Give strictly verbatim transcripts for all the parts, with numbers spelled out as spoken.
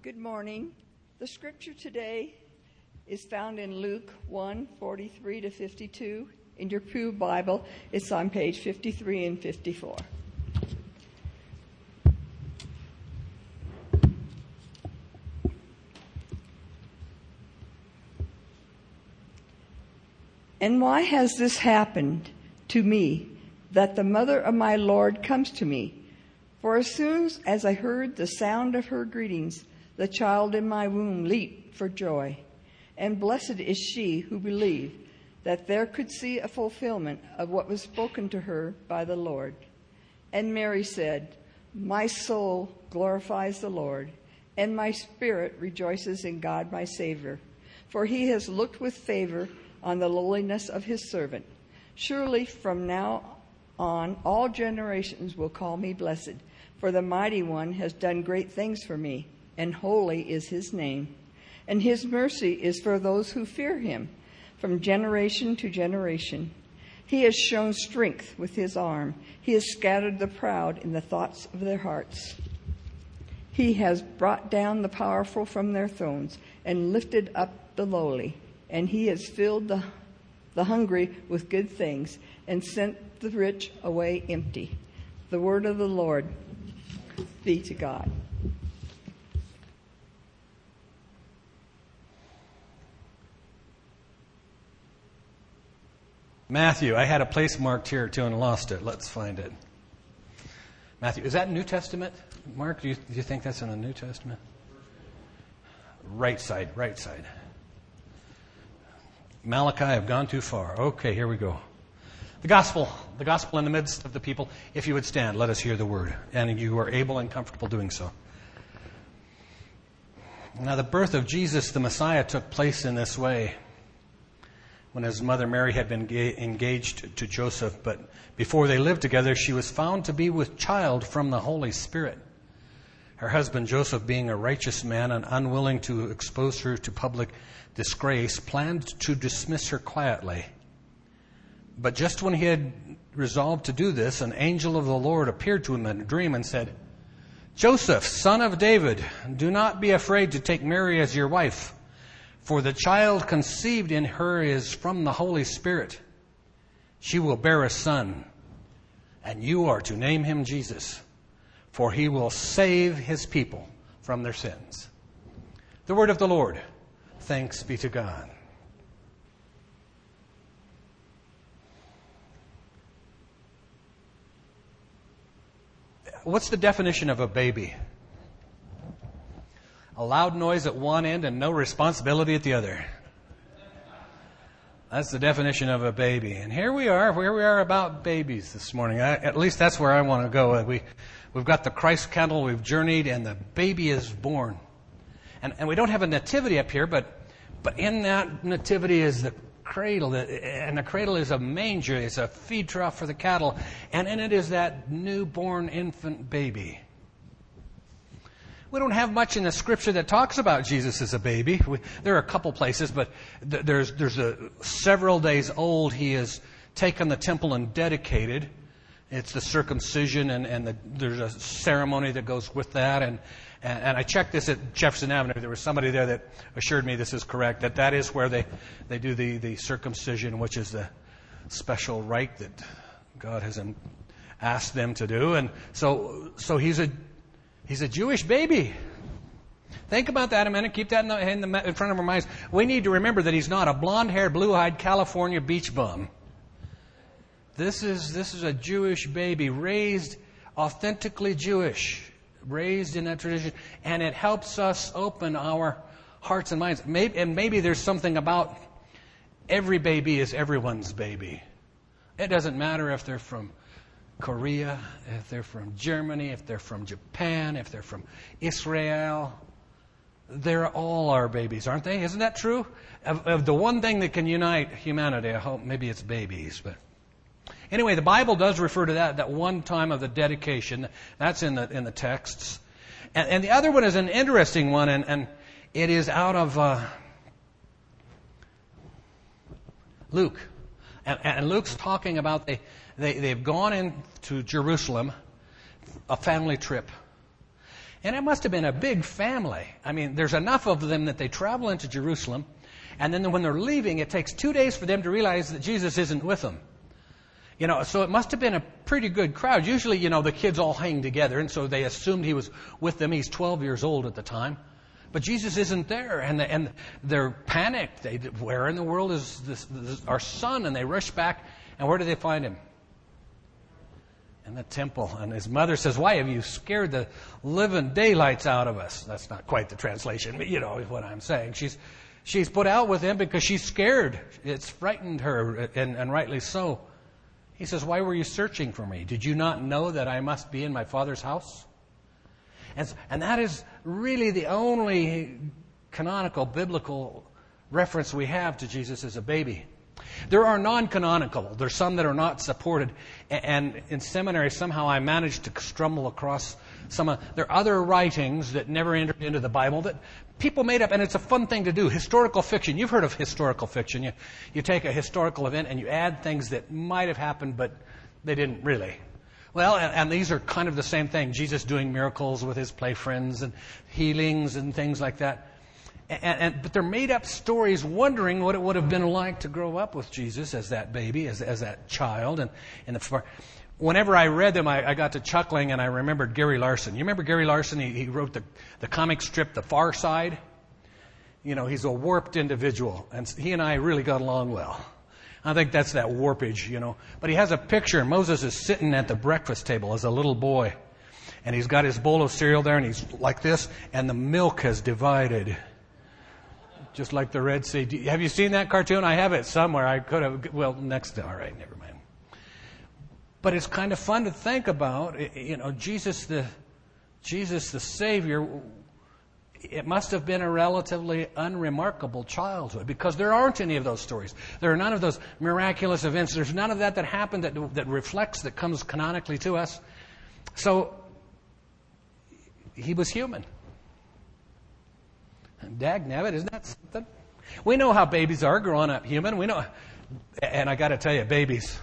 Good morning. The scripture today is found in Luke one, forty-three to fifty-two. In your Pew Bible, it's on page fifty-three and fifty-four. And why has this happened to me, that the mother of my Lord comes to me? For as soon as I heard the sound of her greetings, the child in my womb leaped for joy. And blessed is she who believed that there could see a fulfillment of what was spoken to her by the Lord. And Mary said, My soul glorifies the Lord, and my spirit rejoices in God my Savior, for he has looked with favor on the lowliness of his servant. Surely from now on all generations will call me blessed, for the Mighty One has done great things for me, and holy is his name. And his mercy is for those who fear him, from generation to generation. He has shown strength with his arm. He has scattered the proud in the thoughts of their hearts. He has brought down the powerful from their thrones and lifted up the lowly. And he has filled the, the hungry with good things and sent the rich away empty. The word of the Lord be to God. Matthew, I had a place marked here too and lost it. Let's find it. Matthew, is that New Testament? Mark, do you, do you think that's in the New Testament? Right side, right side. Malachi, I've gone too far. Okay, here we go. The gospel, the gospel in the midst of the people. If you would stand, let us hear the word. And you are able and comfortable doing so. Now, the birth of Jesus, the Messiah, took place in this way. When his mother Mary had been engaged to Joseph, but before they lived together, she was found to be with child from the Holy Spirit. Her husband Joseph, being a righteous man and unwilling to expose her to public disgrace, planned to dismiss her quietly. But just when he had resolved to do this, an angel of the Lord appeared to him in a dream and said, Joseph, son of David, do not be afraid to take Mary as your wife, for the child conceived in her is from the Holy Spirit. She will bear a son, and you are to name him Jesus, for he will save his people from their sins. The word of the Lord. Thanks be to God. What's the definition of a baby? A loud noise at one end and no responsibility at the other. That's the definition of a baby. And here we are, here we are about babies this morning. I, at least that's where I want to go. We, we've got the Christ candle, we've journeyed, and the baby is born. And, and we don't have a nativity up here, but, but in that nativity is the cradle. And the cradle is a manger, it's a feed trough for the cattle. And in it is that newborn infant baby. We don't have much in the scripture that talks about Jesus as a baby. We, there are a couple places, but th- there's there's a several days old. He is taken the temple and dedicated. It's the circumcision, and, and the, there's a ceremony that goes with that. And, and and I checked this at Jefferson Avenue. There was somebody there that assured me this is correct, that that is where they, they do the, the circumcision, which is the special rite that God has asked them to do. And so so he's a He's a Jewish baby. Think about that a minute. Keep that in, the, in, the, in front of our minds. We need to remember that he's not a blonde-haired, blue-eyed California beach bum. This is this is a Jewish baby, raised authentically Jewish, raised in that tradition, and it helps us open our hearts and minds. Maybe, and maybe there's something about every baby is everyone's baby. It doesn't matter if they're from Korea, if they're from Germany, if they're from Japan, if they're from Israel. They're all our babies, aren't they? Isn't that true? Of, of the one thing that can unite humanity, I hope maybe it's babies. But anyway, the Bible does refer to that, that one time of the dedication. That's in the in the texts. And, and the other one is an interesting one, and, and it is out of uh, Luke. And, and Luke's talking about the They, they've gone into Jerusalem, a family trip. And it must have been a big family. I mean, there's enough of them that they travel into Jerusalem, and then when they're leaving, it takes two days for them to realize that Jesus isn't with them. You know, so it must have been a pretty good crowd. Usually, you know, the kids all hang together, and so they assumed he was with them. He's twelve years old at the time. But Jesus isn't there, and, the, and they're panicked. They, where in the world is this, this, our son? And they rush back, and where do they find him? In the temple. And his mother says, why have you scared the living daylights out of us? That's not quite the translation, but you know what I'm saying. She's she's put out with him because she's scared. It's frightened her, and, and rightly so. He says, why were you searching for me? Did you not know that I must be in my Father's house? And, and that is really the only canonical, biblical reference we have to Jesus as a baby. There are non-canonical. There's some that are not supported. And in seminary, somehow I managed to stumble across some of... There are other writings that never entered into the Bible that people made up, and it's a fun thing to do. Historical fiction. You've heard of historical fiction. You, you take a historical event and you add things that might have happened, but they didn't really. Well, and, and these are kind of the same thing. Jesus doing miracles with his play friends and healings and things like that. And, and, but they're made up stories wondering what it would have been like to grow up with Jesus as that baby, as, as that child. And, and the, whenever I read them, I, I got to chuckling, and I remembered Gary Larson. You remember Gary Larson? He, he wrote the, the comic strip, The Far Side. You know, he's a warped individual, and he and I really got along well. I think that's that warpage, you know. But he has a picture. Moses is sitting at the breakfast table as a little boy, and he's got his bowl of cereal there, and he's like this, and the milk has divided. Just like the Red Sea. Have you seen that cartoon? I have it somewhere. I could have, well, next to, all right, never mind. But it's kind of fun to think about, you know, Jesus the, Jesus the Savior. It must have been a relatively unremarkable childhood, because there aren't any of those stories. There are none of those miraculous events. There's none of that that happened that, that reflects, that comes canonically to us. So, he was human. Dagnabbit, isn't that something? We know how babies are growing up human. We know, and I got to tell you, babies.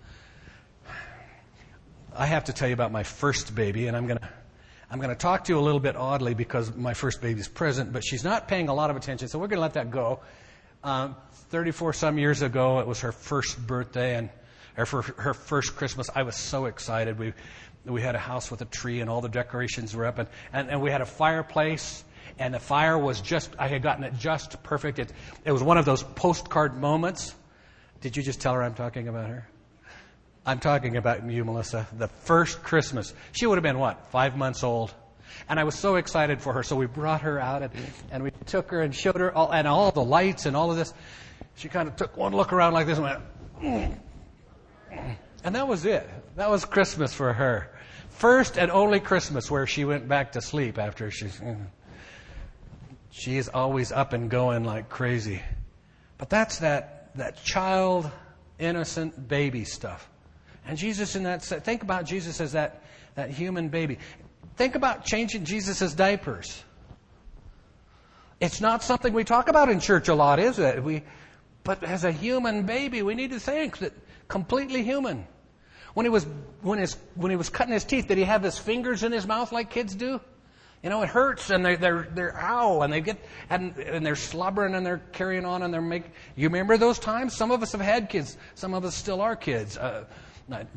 I have to tell you about my first baby, and I'm going to I'm going to talk to you a little bit oddly because my first baby's present, but she's not paying a lot of attention, so we're going to let that go. Um, thirty-four some years ago, it was her first birthday, and or for her first Christmas. I was so excited. We we had a house with a tree, and all the decorations were up, and, and, and we had a fireplace. And the fire was just, I had gotten it just perfect. It, it was one of those postcard moments. Did you just tell her I'm talking about her? I'm talking about you, Melissa. The first Christmas. She would have been, what, five months old? And I was so excited for her. So we brought her out and, and we took her and showed her all, and all the lights and all of this. She kind of took one look around like this and went, mm. And that was it. That was Christmas for her. First and only Christmas where she went back to sleep after she... Mm. She is always up and going like crazy. But that's that, that child, innocent baby stuff. And Jesus in that, think about Jesus as that, that human baby. Think about changing Jesus' diapers. It's not something we talk about in church a lot, is it? We, but as a human baby, we need to think that completely human. When he was, when his, when he was cutting his teeth, did he have his fingers in his mouth like kids do? You know, it hurts, and they're, they're, they're ow, and they get, and, and they're slobbering, and they're carrying on, and they're making, you remember those times? Some of us have had kids. Some of us still are kids. Uh, not,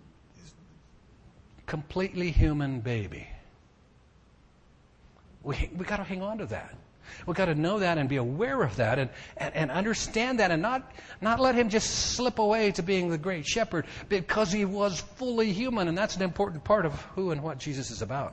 completely human baby. We, we gotta hang on to that. We gotta know that and be aware of that and, and, and understand that and not, not let him just slip away to being the great shepherd, because he was fully human, and that's an important part of who and what Jesus is about.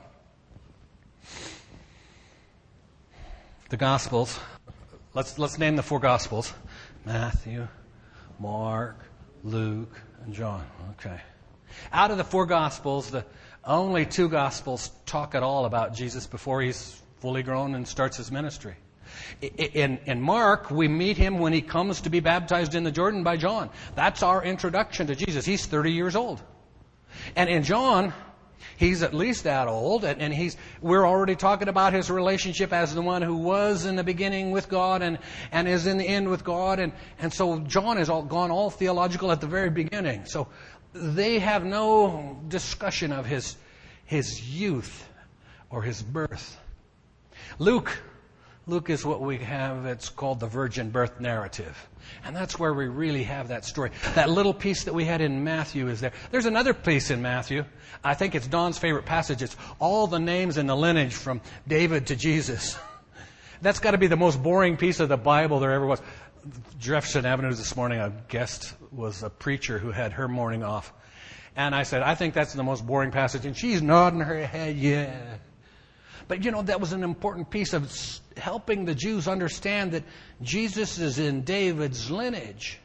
The Gospels. Let's let's name the four Gospels: Matthew, Mark, Luke, and John. Okay. Out of the four Gospels, the only two Gospels talk at all about Jesus before he's fully grown and starts his ministry. In, in Mark, we meet him when he comes to be baptized in the Jordan by John. That's our introduction to Jesus. He's thirty years old. And in John, he's at least that old, and, and he's we're already talking about his relationship as the one who was in the beginning with God and, and is in the end with God. And, and so John has all gone all theological at the very beginning. So they have no discussion of his his youth or his birth. Luke, Luke is what we have, it's called the virgin birth narrative. And that's where we really have that story. That little piece that we had in Matthew is there. There's another piece in Matthew. I think it's Dawn's favorite passage. It's all the names in the lineage from David to Jesus. That's got to be the most boring piece of the Bible there ever was. Jefferson Avenue this morning, a guest was a preacher who had her morning off. And I said, I think that's the most boring passage. And she's nodding her head, yeah. But, you know, that was an important piece of helping the Jews understand that Jesus is in David's lineage.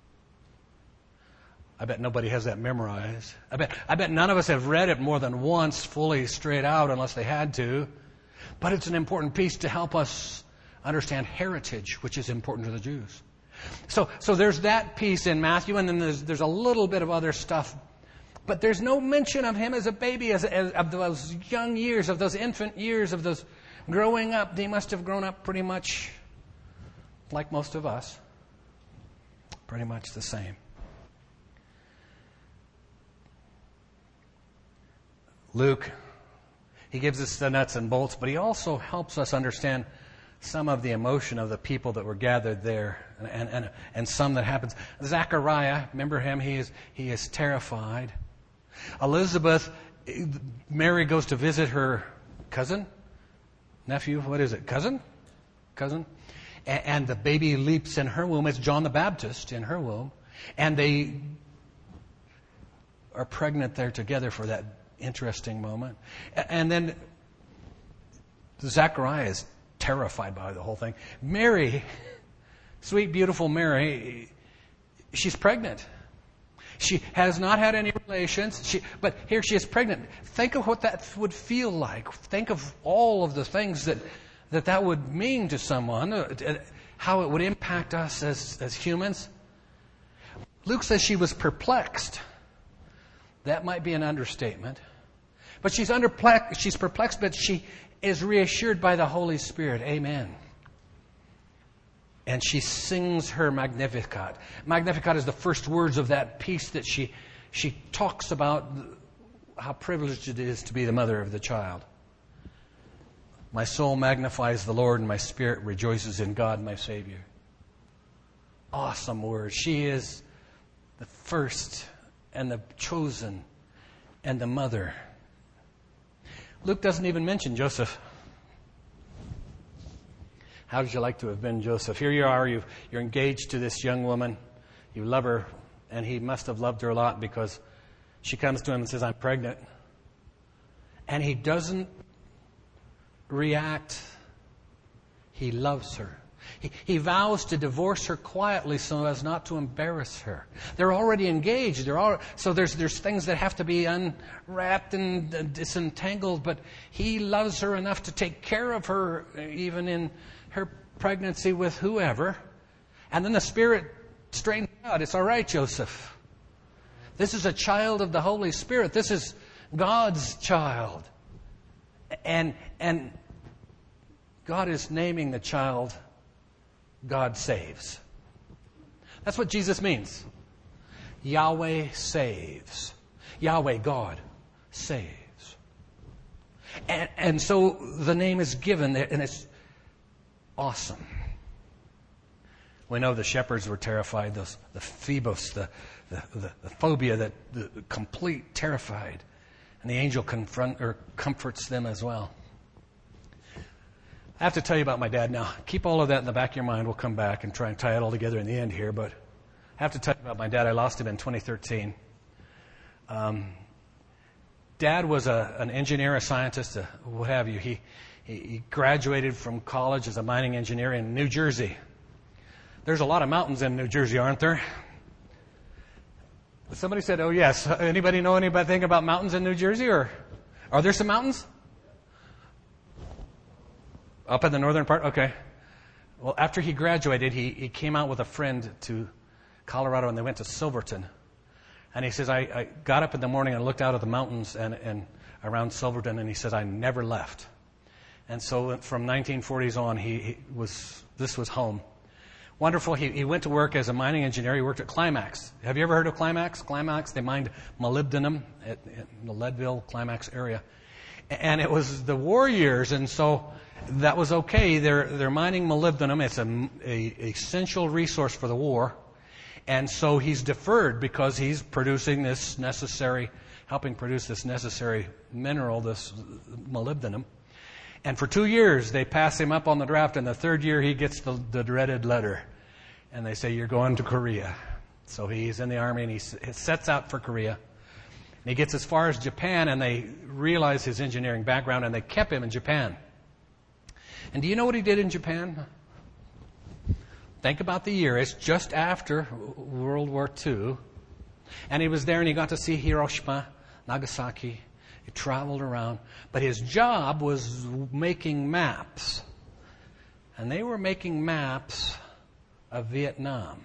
I bet nobody has that memorized. I bet, I bet none of us have read it more than once fully straight out unless they had to. But it's an important piece to help us understand heritage, which is important to the Jews. So, so there's that piece in Matthew, and then there's, there's a little bit of other stuff. But there's no mention of him as a baby, as, as of those young years, of those infant years, of those growing up. He must have grown up pretty much like most of us. Pretty much the same. Luke, he gives us the nuts and bolts, but he also helps us understand some of the emotion of the people that were gathered there, and, and, and, and some that happens. Zechariah, remember him? He is, he is terrified. Elizabeth, Mary goes to visit her cousin, nephew, what is it, cousin? Cousin. And, and the baby leaps in her womb. It's John the Baptist in her womb. And they are pregnant there together for that interesting moment. And then Zechariah is terrified by the whole thing. Mary, sweet, beautiful Mary, she's pregnant. She has not had any relations, she, but here she is pregnant. Think of what that would feel like. Think of all of the things that that, that would mean to someone, uh, how it would impact us as, as humans. Luke says she was perplexed. That might be an understatement. But she's underplex- she's perplexed, but she is reassured by the Holy Spirit. Amen. And she sings her Magnificat. Magnificat is the first words of that piece that she she talks about how privileged it is to be the mother of the child. My soul magnifies the Lord, and my spirit rejoices in God, my Savior. Awesome words. She is the first and the chosen and the mother. Luke doesn't even mention Joseph. How did you like to have been Joseph? Here you are, you've, you're engaged to this young woman. You love her, and he must have loved her a lot because she comes to him and says, I'm pregnant. And he doesn't react. He loves her. He, he vows to divorce her quietly so as not to embarrass her. They're already engaged. They're all, so there's there's things that have to be unwrapped and uh, disentangled, but he loves her enough to take care of her even in her pregnancy with whoever. And then the Spirit straightens out. It's all right, Joseph. This is a child of the Holy Spirit. This is God's child. And and God is naming the child God saves. That's what Jesus means. Yahweh saves. Yahweh, God, saves. And, and so the name is given, and it's awesome. We know the shepherds were terrified, those, the phobos, the, the, the, the phobia, that the complete terrified. And the angel confront or comforts them as well. I have to tell you about my dad now. Keep all of that in the back of your mind. We'll come back and try and tie it all together in the end here. But I have to tell you about my dad. I lost him in twenty thirteen. Um, Dad was a, an engineer, a scientist, a, what have you. He, he, he graduated from college as a mining engineer in New Jersey. There's a lot of mountains in New Jersey, aren't there? Somebody said, oh, yes. Anybody know anything about mountains in New Jersey? Or are there some mountains? Up in the northern part? Okay. Well, after he graduated, he, he came out with a friend to Colorado, and they went to Silverton. And he says, I, I got up in the morning and looked out at the mountains and, and around Silverton, and he says, I never left. And so from nineteen forties on, he, he was this was home. Wonderful. He, he went to work as a mining engineer. He worked at Climax. Have you ever heard of Climax? Climax, they mined molybdenum at, at the Leadville, Climax area. And it was the war years, and so that was okay. They're, they're mining molybdenum. It's a, a essential resource for the war. And so he's deferred because he's producing this necessary, helping produce this necessary mineral, this molybdenum. And for two years, they pass him up on the draft, and the third year he gets the, the dreaded letter. And they say, you're going to Korea. So he's in the army, and he sets out for Korea. And he gets as far as Japan, and they realize his engineering background, and they kept him in Japan. And do you know what he did in Japan? Think about the year. It's just after World War Two. And he was there, and he got to see Hiroshima, Nagasaki. He traveled around. But his job was making maps. And they were making maps of Vietnam.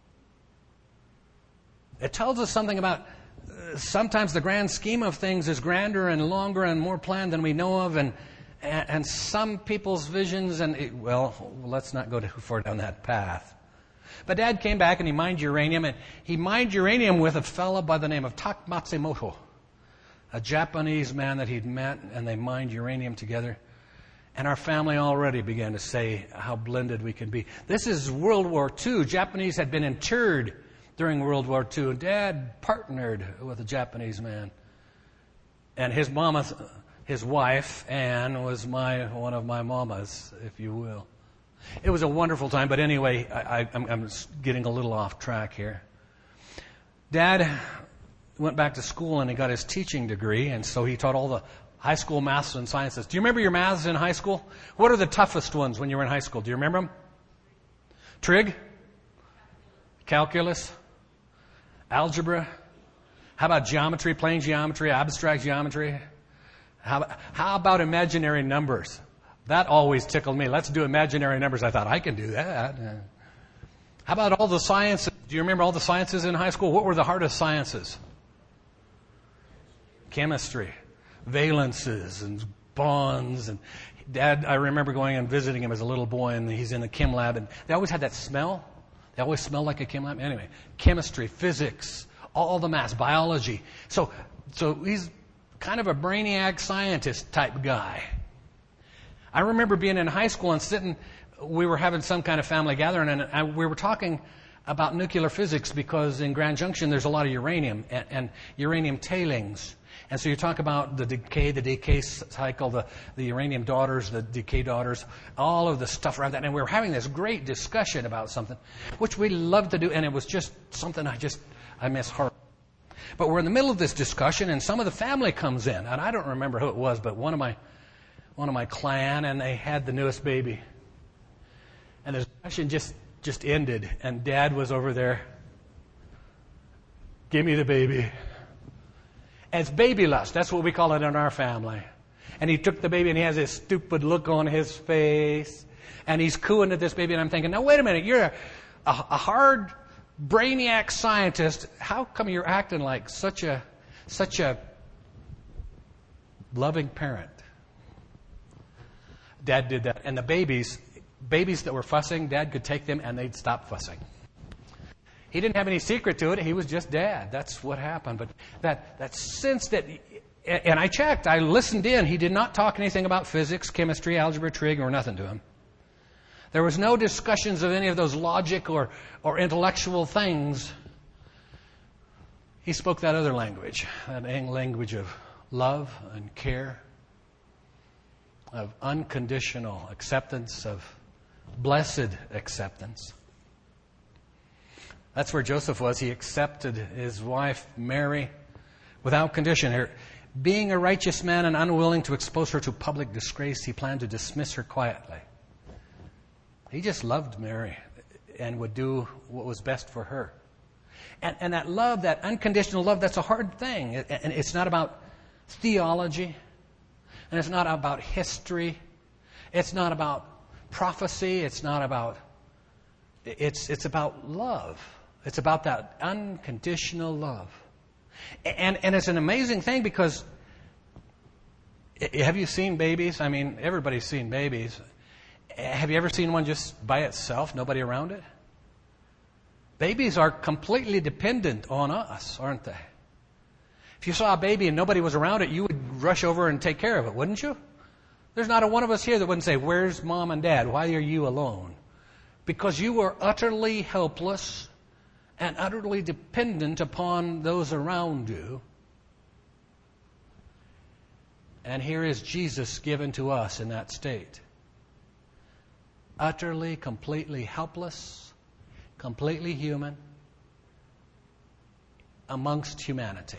It tells us something about uh, sometimes the grand scheme of things is grander and longer and more planned than we know of, and and, and some people's visions, and it, well, let's not go too far down that path. But Dad came back and he mined uranium, and he mined uranium with a fellow by the name of Tak Matsumoto, a Japanese man that he'd met, and they mined uranium together. And our family already began to say how blended we can be. This is World War Two. Japanese had been interred during World War Two. And Dad partnered with a Japanese man. And his mama, his wife, Anne, was my one of my mamas, if you will. It was a wonderful time. But anyway, I, I, I'm, I'm getting a little off track here. Dad went back to school and he got his teaching degree. And so he taught all the high school maths and sciences. Do you remember your maths in high school? What are the toughest ones when you were in high school? Do you remember them? Trig? Calculus? Algebra? How about geometry, plane geometry, abstract geometry? How, how about imaginary numbers? That always tickled me. Let's do imaginary numbers. I thought, I can do that. How about all the sciences? Do you remember all the sciences in high school? What were the hardest sciences? Chemistry. Valences and bonds. And Dad, I remember going and visiting him as a little boy, and he's in the chem lab, and they always had that smell. They always smelled like a chem lab. Anyway, chemistry, physics, all the maths, biology. So, so he's kind of a brainiac scientist type guy. I remember being in high school and sitting, we were having some kind of family gathering, and I, we were talking about nuclear physics because in Grand Junction there's a lot of uranium and, and uranium tailings. And so you talk about the decay, the decay cycle, the, the uranium daughters, the decay daughters, all of the stuff around that. And we were having this great discussion about something, which we love to do. And it was just something I just, I miss her. But we're in the middle of this discussion, and some of the family comes in. And I don't remember who it was, but one of my, one of my clan, and they had the newest baby. And the discussion just, just ended. And Dad was over there. Give me the baby. It's baby lust. That's what we call it in our family. And he took the baby, and he has this stupid look on his face. And he's cooing at this baby. And I'm thinking, now, wait a minute. You're a, a, a hard brainiac scientist. How come you're acting like such a, such a loving parent? Dad did that. And the babies, babies that were fussing, Dad could take them, and they'd stop fussing. He didn't have any secret to it. He was just Dad. That's what happened. But that, that sense that, and I checked, I listened in. He did not talk anything about physics, chemistry, algebra, trig, or nothing to him. There was no discussions of any of those logic or, or intellectual things. He spoke that other language, that language of love and care, of unconditional acceptance, of blessed acceptance. That's where Joseph was. He accepted his wife, Mary, without condition. Her, being a righteous man and unwilling to expose her to public disgrace, he planned to dismiss her quietly. He just loved Mary and would do what was best for her. And, and that love, that unconditional love, that's a hard thing. And it's not about theology. And it's not about history. It's not about prophecy. It's not about... It's, it's about love. It's about that unconditional love. And, and it's an amazing thing because have you seen babies? I mean, everybody's seen babies. Have you ever seen one just by itself, nobody around it? Babies are completely dependent on us, aren't they? If you saw a baby and nobody was around it, you would you'd rush over and take care of it, wouldn't you? There's not a one of us here that wouldn't say, where's mom and dad? Why are you alone? Because you were utterly helpless and utterly dependent upon those around you. And here is Jesus given to us in that state. Utterly, completely helpless, completely human, amongst humanity.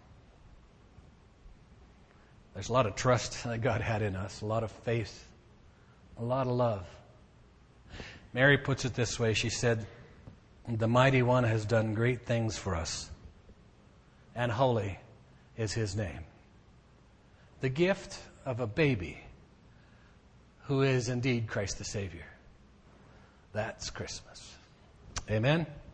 There's a lot of trust that God had in us, a lot of faith, a lot of love. Mary puts it this way. She said, the Mighty One has done great things for us, and holy is His name. The gift of a baby who is indeed Christ the Savior. That's Christmas. Amen.